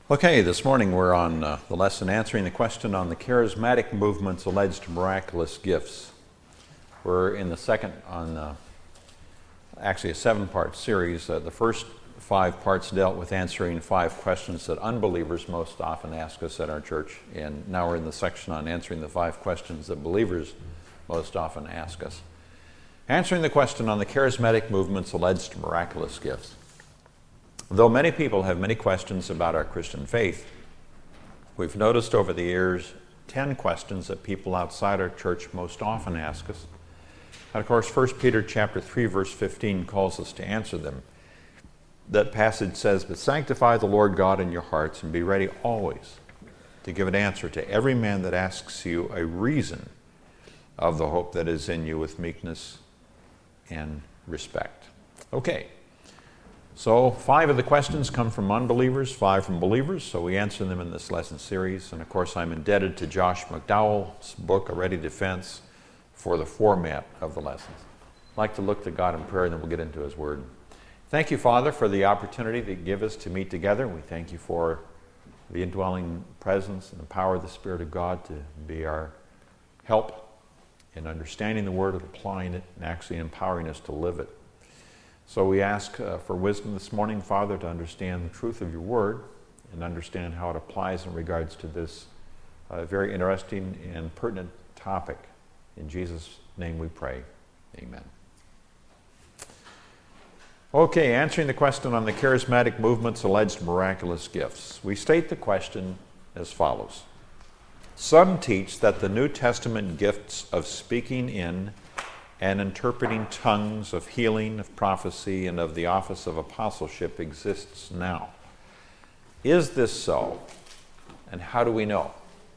Okay, this morning we're on the lesson answering the question on the charismatic movement's alleged miraculous gifts. We're in the second on actually a 7-part series. The first 5 parts dealt with answering 5 questions that unbelievers most often ask us at our church, and now we're in the section on answering the 5 questions that believers most often ask us. Answering the question on the charismatic movement's alleged miraculous gifts. Though many people have many questions about our Christian faith, we've noticed over the years 10 questions that people outside our church most often ask us. And of course, 1 Peter chapter 3, verse 15 calls us to answer them. That passage says, "But sanctify the Lord God in your hearts, and be ready always to give an answer to every man that asks you a reason of the hope that is in you with meekness and respect." Okay. So 5 of the questions come from unbelievers, 5 from believers, so we answer them in this lesson series. And of course, I'm indebted to Josh McDowell's book, A Ready Defense, for the format of the lessons. I'd like to look to God in prayer, and then we'll get into His Word. Thank you, Father, for the opportunity that you give us to meet together. We thank you for the indwelling presence and the power of the Spirit of God to be our help in understanding the Word and applying it and actually empowering us to live it. So we ask for wisdom this morning, Father, to understand the truth of your word and understand how it applies in regards to this very interesting and pertinent topic. In Jesus' name we pray. Amen. Okay, answering the question on the charismatic movement's alleged miraculous gifts. We state the question as follows. Some teach that the New Testament gifts of speaking in and interpreting tongues, of healing, of prophecy, and of the office of apostleship exists now. Is this so? And how do we know?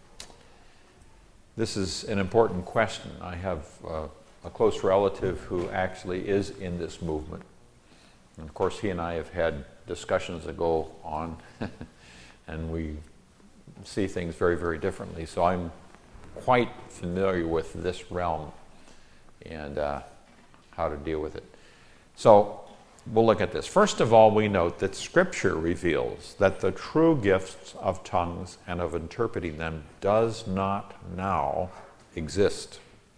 This is an important question. I have a close relative who actually is in this movement. And of course, he and I have had discussions that go on, and we see things very, very differently. So I'm quite familiar with this realm and how to deal with it. So we'll look at this. First of all, we note that Scripture reveals that the true gifts of tongues and of interpreting them does not now exist.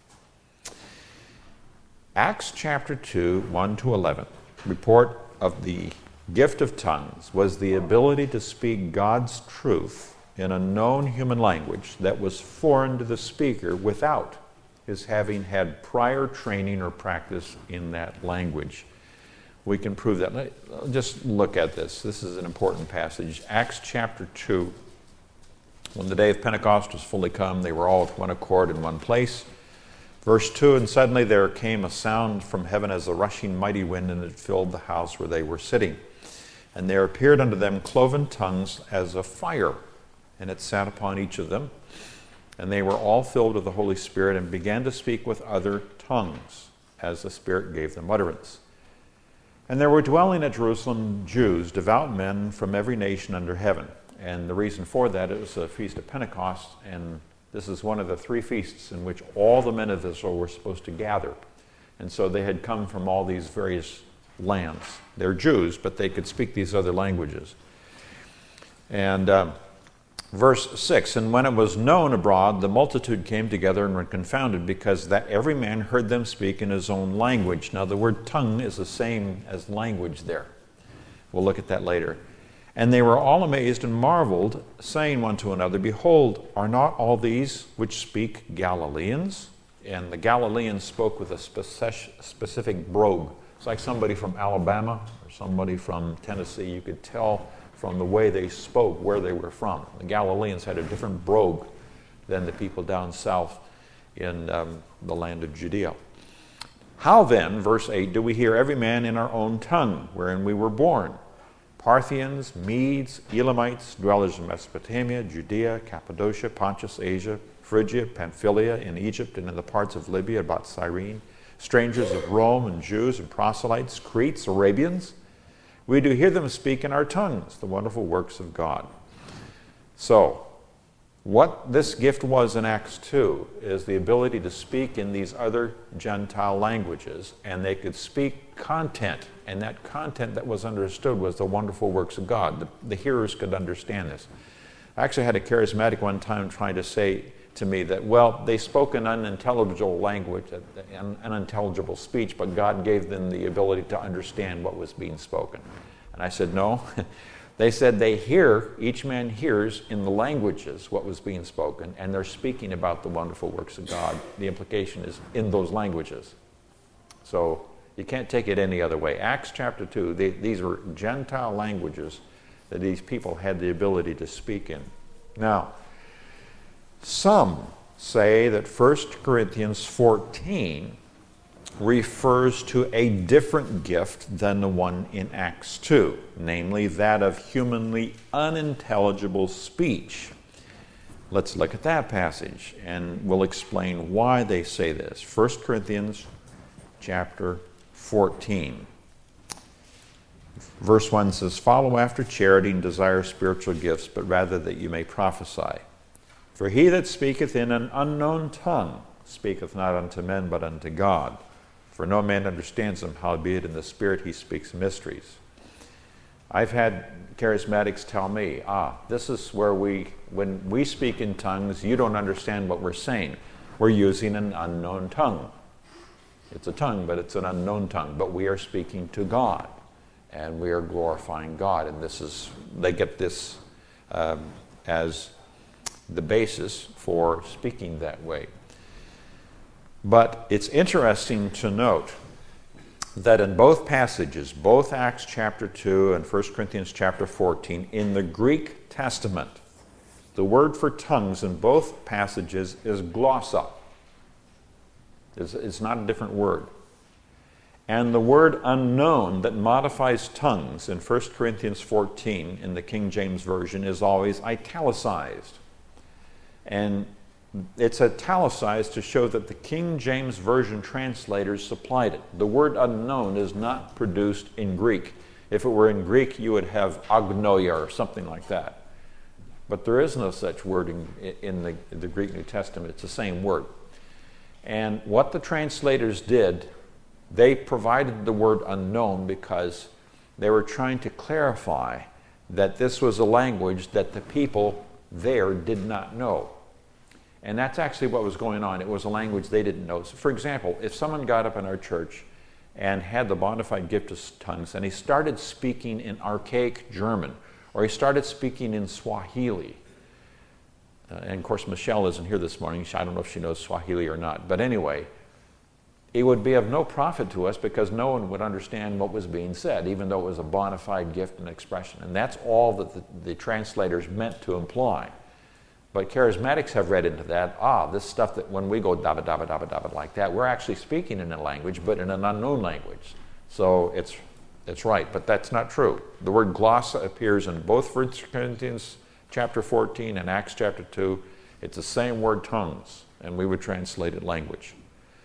Acts chapter 2, 1-11, report of the gift of tongues was the ability to speak God's truth in a known human language that was foreign to the speaker without his having had prior training or practice in that language. We can prove that. Just look at this. This is an important passage. Acts chapter 2. When the day of Pentecost was fully come, they were all with one accord in one place. Verse 2, "And suddenly there came a sound from heaven as a rushing mighty wind, and it filled the house where they were sitting. And there appeared unto them cloven tongues as of fire, and it sat upon each of them. And they were all filled with the Holy Spirit and began to speak with other tongues, as the Spirit gave them utterance. And there were dwelling at Jerusalem Jews, devout men from every nation under heaven." And the reason for that, it was a feast of Pentecost, and this is one of the 3 feasts in which all the men of Israel were supposed to gather. And so they had come from all these various lands. They're Jews, but they could speak these other languages. And verse 6, "And when it was known abroad, the multitude came together and were confounded, because that every man heard them speak in his own language." Now the word tongue is the same as language there. We'll look at that later. "And they were all amazed and marveled, saying one to another, Behold, are not all these which speak Galileans?" And the Galileans spoke with a specific brogue. It's like somebody from Alabama or somebody from Tennessee. You could tell from the way they spoke where they were from. The Galileans had a different brogue than the people down south in the land of Judea. "How then," verse 8, "do we hear every man in our own tongue, wherein we were born? Parthians, Medes, Elamites, dwellers in Mesopotamia, Judea, Cappadocia, Pontus, Asia, Phrygia, Pamphylia, in Egypt, and in the parts of Libya about Cyrene, strangers of Rome, and Jews and proselytes, Cretes, Arabians. We do hear them speak in our tongues the wonderful works of God." So, What this gift was in Acts 2 is the ability to speak in these other Gentile languages, and they could speak content, and that content that was understood was the wonderful works of God. The hearers could understand this. I actually had a charismatic one time trying to say to me that, well, they spoke an unintelligible language, an unintelligible speech, but God gave them the ability to understand what was being spoken. And I said, no. They said they hear, each man hears in the languages what was being spoken, and they're speaking about the wonderful works of God. The implication is in those languages. So you can't take it any other way. Acts chapter 2, these were Gentile languages that these people had the ability to speak in. Now, some say that 1 Corinthians 14 refers to a different gift than the one in Acts 2, namely that of humanly unintelligible speech. Let's look at that passage, and we'll explain why they say this. 1 Corinthians chapter 14. Verse 1 says, "Follow after charity and desire spiritual gifts, but rather that you may prophesy. For he that speaketh in an unknown tongue speaketh not unto men, but unto God. For no man understands him, howbeit in the Spirit he speaks mysteries." I've had charismatics tell me, this is where when we speak in tongues, you don't understand what we're saying. We're using an unknown tongue. It's a tongue, but it's an unknown tongue. But we are speaking to God, and we are glorifying God. And they get this as the basis for speaking that way. But it's interesting to note that in both passages, both Acts chapter 2 and 1 Corinthians chapter 14, in the Greek Testament, the word for tongues in both passages is glossa. It's not a different word. And the word unknown that modifies tongues in 1 Corinthians 14 in the King James Version is always italicized. And it's italicized to show that the King James Version translators supplied it. The word unknown is not produced in Greek. If it were in Greek, you would have agnoia or something like that. But there is no such word in the Greek New Testament. It's the same word. And what the translators did, they provided the word unknown because they were trying to clarify that this was a language that the people there did not know. And that's actually what was going on. It was a language they didn't know. So for example, if someone got up in our church and had the bona fide gift of tongues, and he started speaking in archaic German, or he started speaking in Swahili, and of course Michelle isn't here this morning. I don't know if she knows Swahili or not. But anyway, it would be of no profit to us because no one would understand what was being said, even though it was a bona fide gift and expression. And that's all that the translators meant to imply. But charismatics have read into that, this stuff that when we go dabba, dabba, dabba, dabba like that, we're actually speaking in a language, but in an unknown language. So it's right, but that's not true. The word glossa appears in both 1 Corinthians chapter 14 and Acts chapter 2. It's the same word, tongues, and we would translate it language.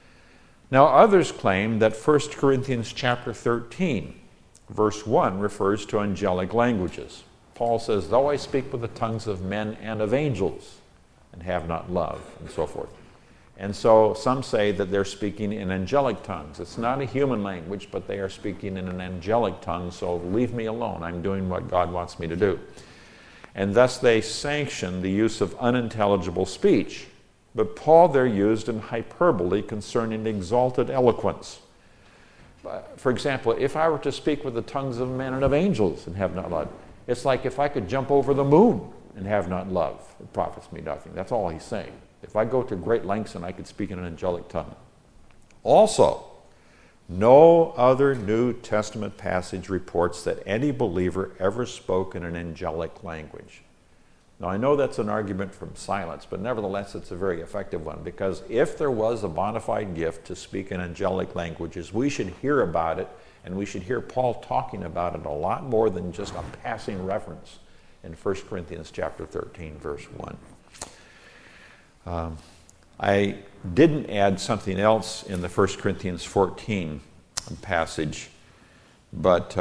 Now others claim that 1 Corinthians chapter 13, verse 1 refers to angelic languages. Paul says, "Though I speak with the tongues of men and of angels, and have not love," and so forth. And so some say that they're speaking in angelic tongues. It's not a human language, but they are speaking in an angelic tongue, so leave me alone. I'm doing what God wants me to do. And thus they sanction the use of unintelligible speech. But Paul there used an hyperbole concerning exalted eloquence. For example, if I were to speak with the tongues of men and of angels and have not love, it's like if I could jump over the moon and have not love, it profits me nothing. That's all he's saying. If I go to great lengths and I could speak in an angelic tongue. Also, no other New Testament passage reports that any believer ever spoke in an angelic language. Now, I know that's an argument from silence, but nevertheless, it's a very effective one, because if there was a bona fide gift to speak in angelic languages, we should hear about it, and we should hear Paul talking about it a lot more than just a passing reference in 1 Corinthians chapter 13, verse 1. I didn't add something else in the 1 Corinthians 14 passage, but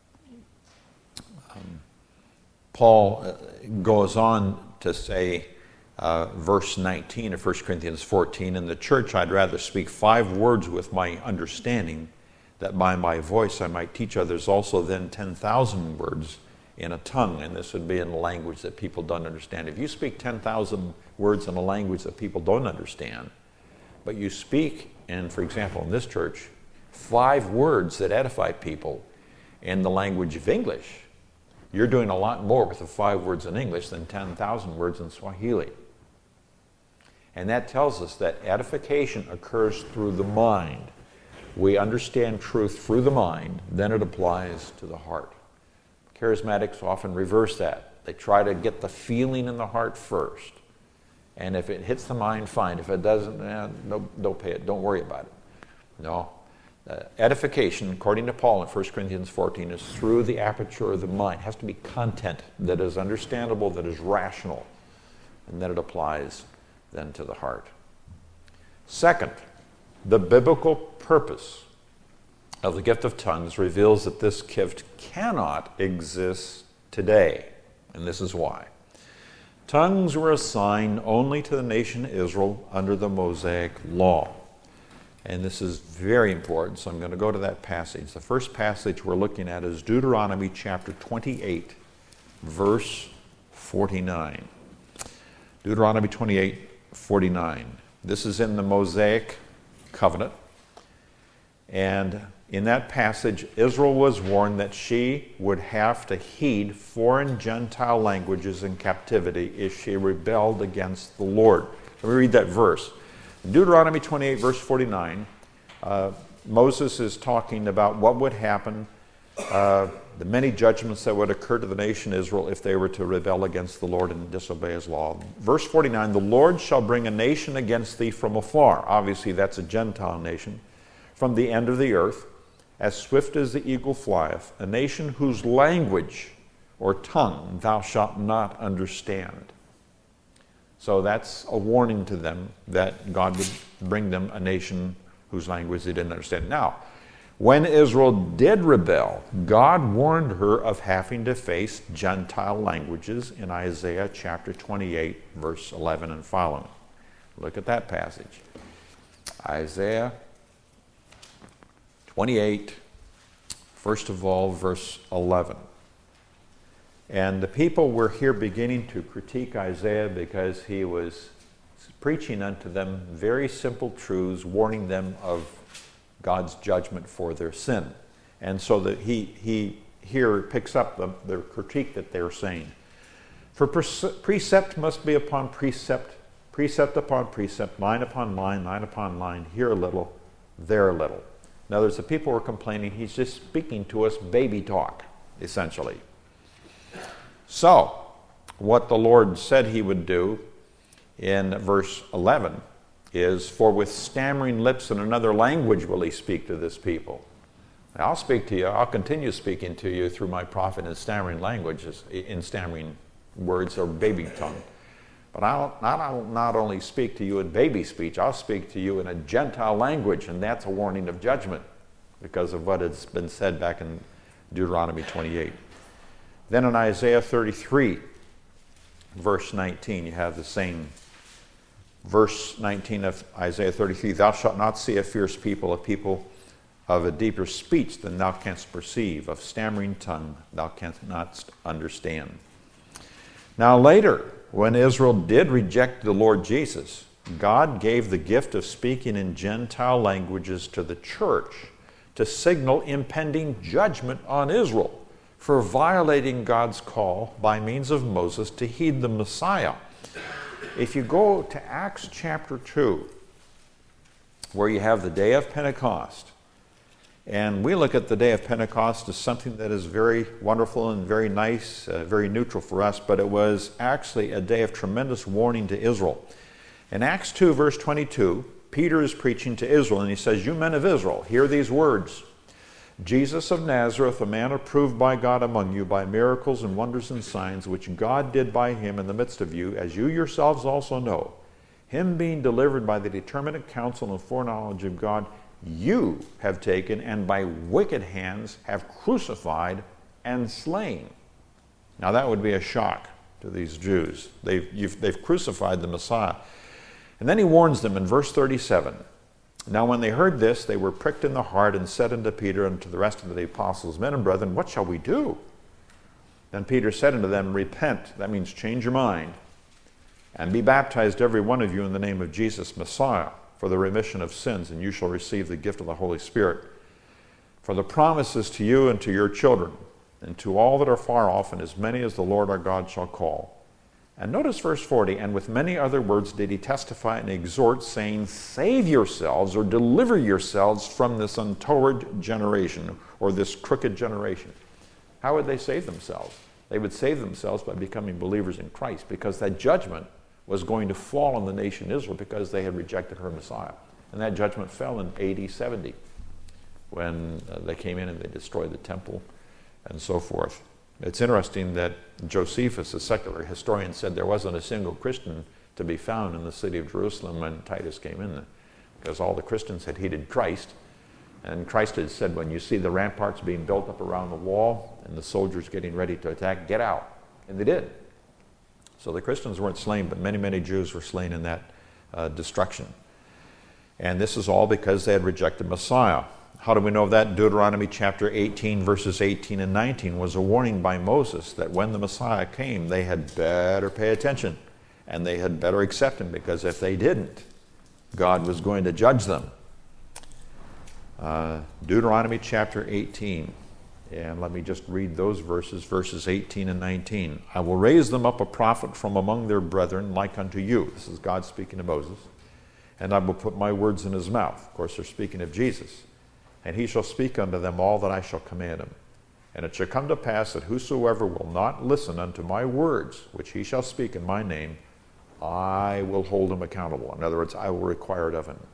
Paul goes on to say verse 19 of 1 Corinthians 14, in the church I'd rather speak 5 words with my understanding, that by my voice I might teach others also, than 10,000 words in a tongue. And this would be in a language that people don't understand. If you speak 10,000 words in a language that people don't understand, but you speak, and for example in this church, 5 words that edify people in the language of English, you're doing a lot more with the 5 words in English than 10,000 words in Swahili. And that tells us that edification occurs through the mind. We understand truth through the mind, then it applies to the heart. Charismatics often reverse that. They try to get the feeling in the heart first. And if it hits the mind, fine. If it doesn't, don't pay it. Don't worry about it. No. Edification, according to Paul in 1 Corinthians 14, is through the aperture of the mind. It has to be content that is understandable, that is rational, and then it applies then to the heart. Second, the biblical purpose of the gift of tongues reveals that this gift cannot exist today, and this is why. Tongues were assigned only to the nation Israel under the Mosaic law. And this is very important, so I'm going to go to that passage. The first passage we're looking at is Deuteronomy chapter 28, verse 49. Deuteronomy 28, 49. This is in the Mosaic covenant. And in that passage, Israel was warned that she would have to heed foreign Gentile languages in captivity if she rebelled against the Lord. Let me read that verse. In Deuteronomy 28, verse 49, Moses is talking about what would happen, the many judgments that would occur to the nation Israel if they were to rebel against the Lord and disobey his law. Verse 49, the Lord shall bring a nation against thee from afar. Obviously, that's a Gentile nation. From the end of the earth, as swift as the eagle flieth, a nation whose language or tongue thou shalt not understand. So that's a warning to them that God would bring them a nation whose language they didn't understand. Now, when Israel did rebel, God warned her of having to face Gentile languages in Isaiah chapter 28, verse 11 and following. Look at that passage. Isaiah 28, first of all, verse 11. And the people were here beginning to critique Isaiah because he was preaching unto them very simple truths, warning them of God's judgment for their sin. And so that he here picks up the critique that they're saying. For precept must be upon precept, precept upon precept, line upon line, line upon line, here a little, there a little. In other words, the people were complaining, he's just speaking to us baby talk, essentially. So, what the Lord said he would do in verse 11 is, for with stammering lips in another language will he speak to this people. Now, I'll speak to you, I'll continue speaking to you through my prophet in stammering languages, in stammering words or baby tongue. But I'll not only speak to you in baby speech, I'll speak to you in a Gentile language, and that's a warning of judgment because of what has been said back in Deuteronomy 28. Then in Isaiah 33, verse 19, you have the same verse 19 of Isaiah 33, thou shalt not see a fierce people, a people of a deeper speech than thou canst perceive, of stammering tongue thou canst not understand. Now later, when Israel did reject the Lord Jesus, God gave the gift of speaking in Gentile languages to the church to signal impending judgment on Israel for violating God's call by means of Moses to heed the Messiah. If you go to Acts chapter 2, where you have the day of Pentecost, and we look at the day of Pentecost as something that is very wonderful and very nice, very neutral for us, but it was actually a day of tremendous warning to Israel. In Acts 2, verse 22, Peter is preaching to Israel, and he says, you men of Israel, hear these words. Jesus of Nazareth, a man approved by God among you by miracles and wonders and signs, which God did by him in the midst of you, as you yourselves also know, him being delivered by the determinate counsel and foreknowledge of God, you have taken and by wicked hands have crucified and slain. Now that would be a shock to these Jews. They've crucified the Messiah. And then he warns them in verse 37. Now when they heard this, they were pricked in the heart and said unto Peter and to the rest of the apostles, Men and brethren, what shall we do? Then Peter said unto them, Repent, that means change your mind, and be baptized every one of you in the name of Jesus, Messiah, for the remission of sins, and you shall receive the gift of the Holy Spirit. For the promise is to you and to your children, and to all that are far off, and as many as the Lord our God shall call. And notice verse 40, and with many other words did he testify and exhort, saying, Save yourselves, or deliver yourselves from this untoward generation, or this crooked generation. How would they save themselves? They would save themselves by becoming believers in Christ, because that judgment was going to fall on the nation Israel because they had rejected her Messiah. And that judgment fell in AD 70 when they came in and they destroyed the temple and so forth. It's interesting that Josephus, a secular historian, said there wasn't a single Christian to be found in the city of Jerusalem when Titus came in there, because all the Christians had heeded Christ. And Christ had said, when you see the ramparts being built up around the wall and the soldiers getting ready to attack, get out. And they did. So the Christians weren't slain, but many, many Jews were slain in that destruction. And this is all because they had rejected Messiah. How do we know that? Deuteronomy chapter 18, verses 18 and 19 was a warning by Moses that when the Messiah came, they had better pay attention and they had better accept him, because if they didn't, God was going to judge them. Deuteronomy chapter 18, and let me just read those verses 18 and 19. I will raise them up a prophet from among their brethren like unto you. This is God speaking to Moses. And I will put my words in his mouth. Of course, they're speaking of Jesus. And he shall speak unto them all that I shall command him. And it shall come to pass that whosoever will not listen unto my words, which he shall speak in my name, I will hold him accountable. In other words, I will require it of him.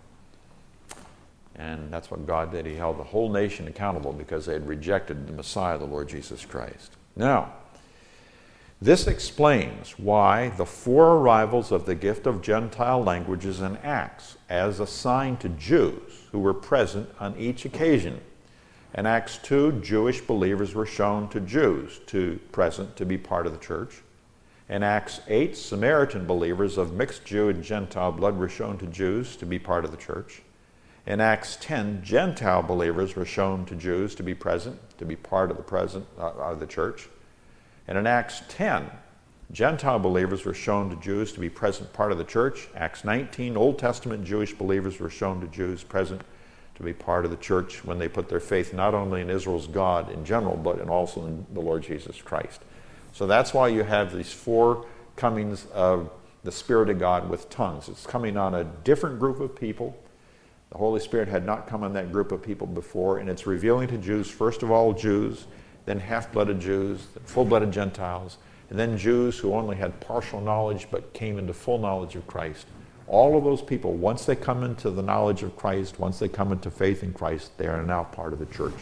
And that's what God did. He held the whole nation accountable because they had rejected the Messiah, the Lord Jesus Christ. Now, this explains why the 4 arrivals of the gift of Gentile languages in Acts, as assigned to Jews who were present on each occasion. In Acts 2, Jewish believers were shown to Jews present to be part of the church. In Acts 8, Samaritan believers of mixed Jew and Gentile blood were shown to Jews to be part of the church. In Acts 10, Gentile believers were shown to Jews to be present, to be part of the church. And in Acts 10, Gentile believers were shown to Jews to be present part of the church. Acts 19, Old Testament Jewish believers were shown to Jews present to be part of the church when they put their faith not only in Israel's God in general, but also in the Lord Jesus Christ. So that's why you have these 4 comings of the Spirit of God with tongues. It's coming on a different group of people. The Holy Spirit had not come on that group of people before, and it's revealing to Jews, first of all Jews, then half-blooded Jews, then full-blooded Gentiles, and then Jews who only had partial knowledge but came into full knowledge of Christ. All of those people, once they come into the knowledge of Christ, once they come into faith in Christ, they are now part of the church.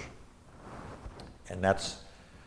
And that's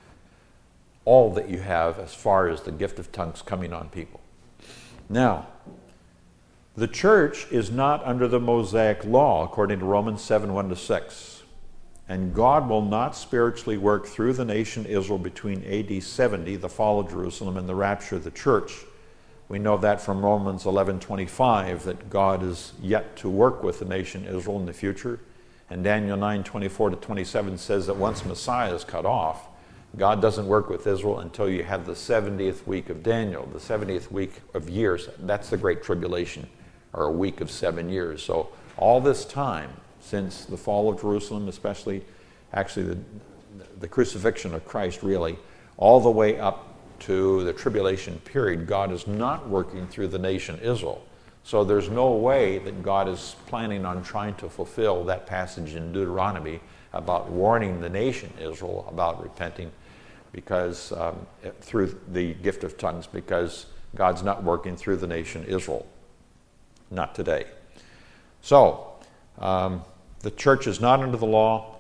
all that you have as far as the gift of tongues coming on people. Now, the church is not under the Mosaic law, according to Romans 7, 1-6. And God will not spiritually work through the nation Israel between AD 70, the fall of Jerusalem, and the rapture of the church. We know that from Romans 11:25, that God is yet to work with the nation Israel in the future. And Daniel 9:24-27 says that once Messiah is cut off, God doesn't work with Israel until you have the 70th week of Daniel, the 70th week of years. That's the Great Tribulation, or a week of 7 years. So all this time, since the fall of Jerusalem, especially actually the crucifixion of Christ really, all the way up to the tribulation period, God is not working through the nation Israel. So there's no way that God is planning on trying to fulfill that passage in Deuteronomy about warning the nation Israel about repenting because through the gift of tongues, because God's not working through the nation Israel. Not today. So, the church is not under the law.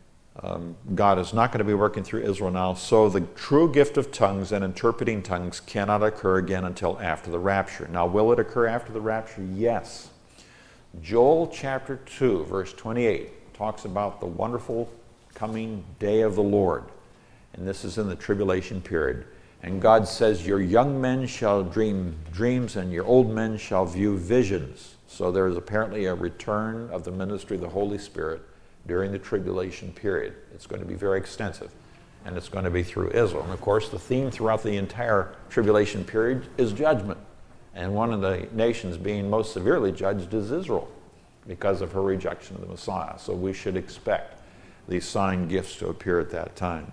God is not going to be working through Israel now. So the true gift of tongues and interpreting tongues cannot occur again until after the rapture. Now, will it occur after the rapture? Yes. Joel chapter 2, verse 28 talks about the wonderful coming day of the Lord. And this is in the tribulation period. And God says, your young men shall dream dreams and your old men shall view visions. So there is apparently a return of the ministry of the Holy Spirit during the tribulation period. It's going to be very extensive, and it's going to be through Israel. And of course, the theme throughout the entire tribulation period is judgment. And one of the nations being most severely judged is Israel because of her rejection of the Messiah. So we should expect these sign gifts to appear at that time.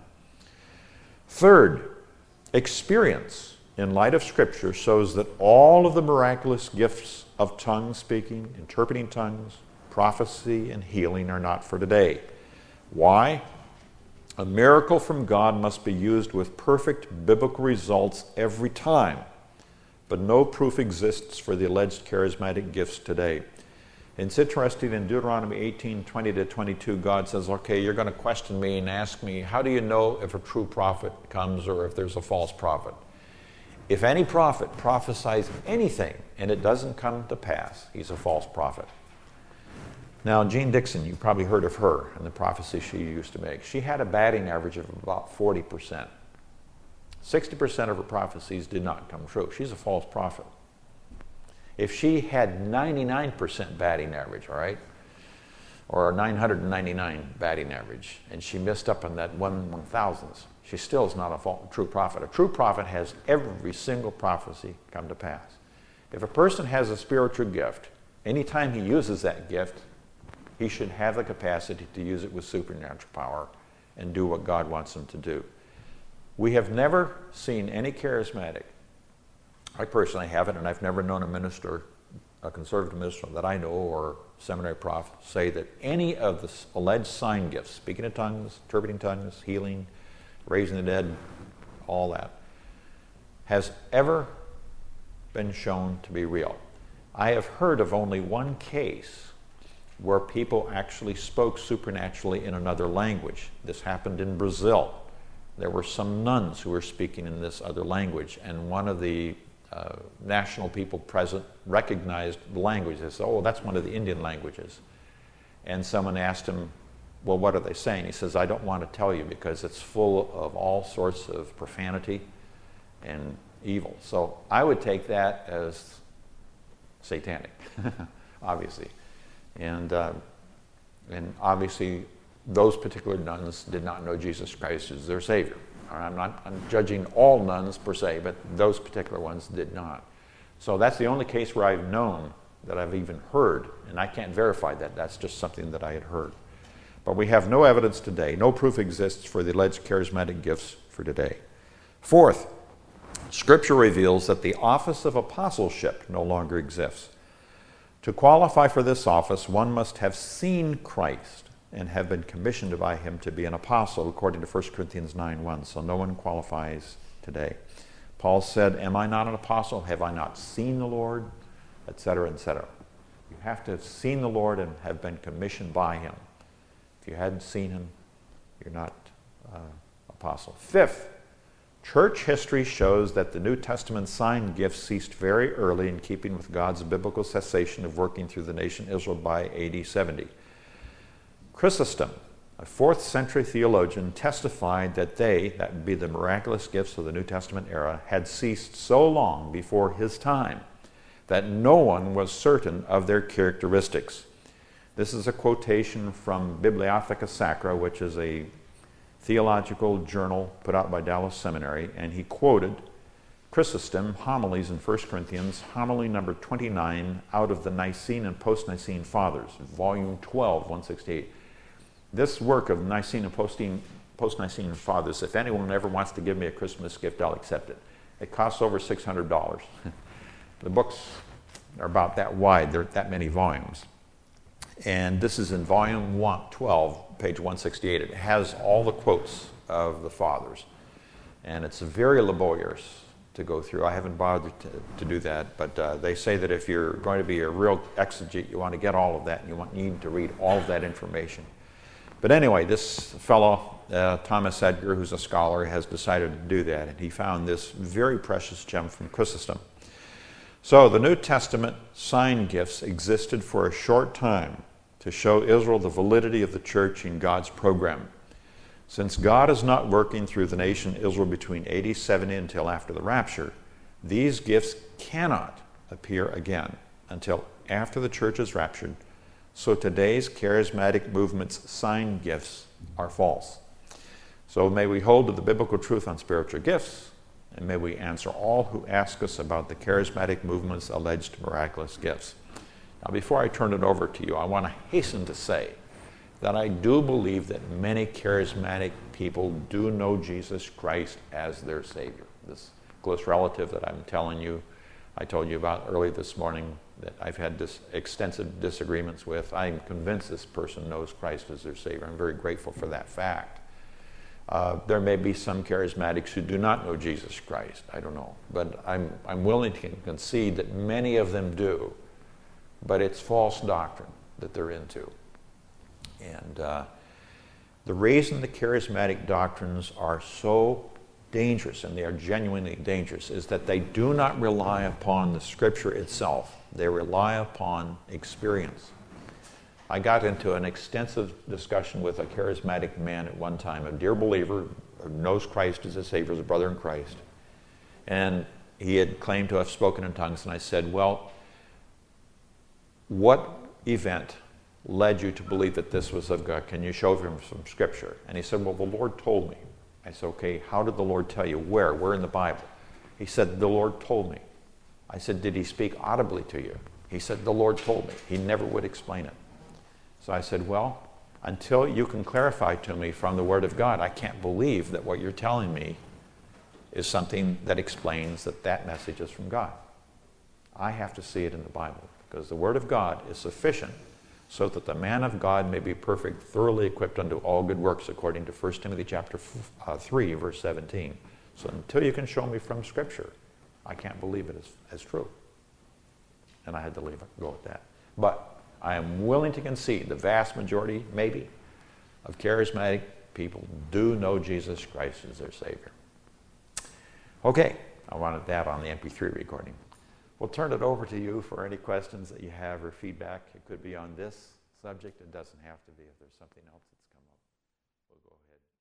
Third, experience in light of Scripture shows that all of the miraculous gifts of tongue speaking, interpreting tongues, prophecy, and healing are not for today. Why? A miracle from God must be used with perfect biblical results every time, but no proof exists for the alleged charismatic gifts today. And it's interesting, in Deuteronomy 18:20-22, God says, okay, you're going to question me and ask me, how do you know if a true prophet comes or if there's a false prophet? If any prophet prophesies anything and it doesn't come to pass, he's a false prophet. Now, Jean Dixon, you probably heard of her and the prophecy she used to make. She had a batting average of about 40%. 60% of her prophecies did not come true. She's a false prophet. If she had 99% batting average, all right, or 999 batting average, and she missed up on that 1/1000th, she still is not a true prophet. A true prophet has every single prophecy come to pass. If a person has a spiritual gift, anytime he uses that gift, he should have the capacity to use it with supernatural power and do what God wants him to do. We have never seen any charismatic, I personally haven't, and I've never known a minister, a conservative minister that I know, or seminary prof, say that any of the alleged sign gifts, speaking in tongues, interpreting tongues, healing, raising the dead, all that, has ever been shown to be real. I have heard of only one case where people actually spoke supernaturally in another language. This happened in Brazil. There were some nuns who were speaking in this other language, and one of the national people present recognized the language. They said, oh, that's one of the Indian languages. And someone asked him, well, what are they saying? He says, I don't want to tell you because it's full of all sorts of profanity and evil. So I would take that as satanic, obviously. And obviously, those particular nuns did not know Jesus Christ as their Savior. I'm judging all nuns per se, but those particular ones did not. So that's the only case where I've known that I've even heard, and I can't verify that. That's just something that I had heard. But we have no evidence today. No proof exists for the alleged charismatic gifts for today. Fourth, Scripture reveals that the office of apostleship no longer exists. To qualify for this office, one must have seen Christ and have been commissioned by him to be an apostle, according to 1 Corinthians 9:1. So no one qualifies today. Paul said, am I not an apostle? Have I not seen the Lord? Etc., etc. You have to have seen the Lord and have been commissioned by him. If you hadn't seen him, you're not apostle. Fifth, church history shows that the New Testament sign gifts ceased very early, in keeping with God's biblical cessation of working through the nation Israel by AD 70. Chrysostom, a 4th century theologian, testified that that would be the miraculous gifts of the New Testament era, had ceased so long before his time that no one was certain of their characteristics. This is a quotation from Bibliotheca Sacra, which is a theological journal put out by Dallas Seminary, and he quoted Chrysostom homilies in 1 Corinthians, homily number 29, out of the Nicene and Post-Nicene Fathers, volume 12, 168. This work of Nicene and Post-Nicene Fathers, if anyone ever wants to give me a Christmas gift, I'll accept it. It costs over $600. The books are about that wide. There are that many volumes. And this is in volume 12, page 168. It has all the quotes of the Fathers. And it's very laborious to go through. I haven't bothered to do that, but they say that if you're going to be a real exegete, you want to get all of that, and you need to read all of that information. But anyway, this fellow, Thomas Edgar, who's a scholar, has decided to do that, and he found this very precious gem from Chrysostom. So the New Testament sign gifts existed for a short time to show Israel the validity of the church in God's program. Since God is not working through the nation Israel between AD 70 until after the rapture, these gifts cannot appear again until after the church is raptured, so today's charismatic movement's sign gifts are false. So may we hold to the biblical truth on spiritual gifts, and may we answer all who ask us about the charismatic movement's alleged miraculous gifts. Now, before I turn it over to you, I want to hasten to say that I do believe that many charismatic people do know Jesus Christ as their Savior. This close relative that I'm telling you, I told you about early this morning, that I've had extensive disagreements with, I'm convinced this person knows Christ as their Savior. I'm very grateful for that fact. There may be some charismatics who do not know Jesus Christ. I don't know. But I'm willing to concede that many of them do. But it's false doctrine that they're into. And the reason the charismatic doctrines are so dangerous, and they are genuinely dangerous, is that they do not rely upon the Scripture itself. They rely upon experience. I got into an extensive discussion with a charismatic man at one time, a dear believer who knows Christ as a Savior, as a brother in Christ. And he had claimed to have spoken in tongues, and I said, well, what event led you to believe that this was of God? Can you show him some Scripture? And he said, well, the Lord told me. I said, okay, how did the Lord tell you? Where? Where in the Bible? He said, the Lord told me. I said, did he speak audibly to you? He said, the Lord told me. He never would explain it. So I said, well, until you can clarify to me from the Word of God, I can't believe that what you're telling me is something that explains that that message is from God. I have to see it in the Bible, because the Word of God is sufficient so that the man of God may be perfect, thoroughly equipped unto all good works, according to 1 Timothy chapter 3, verse 17. So until you can show me from Scripture, I can't believe it as true. And I had to go with that. But I am willing to concede the vast majority, maybe, of charismatic people do know Jesus Christ as their Savior. Okay, I wanted that on the MP3 recording. We'll turn it over to you for any questions that you have or feedback. It could be on this subject. It doesn't have to be. If there's something else that's come up, we'll go ahead.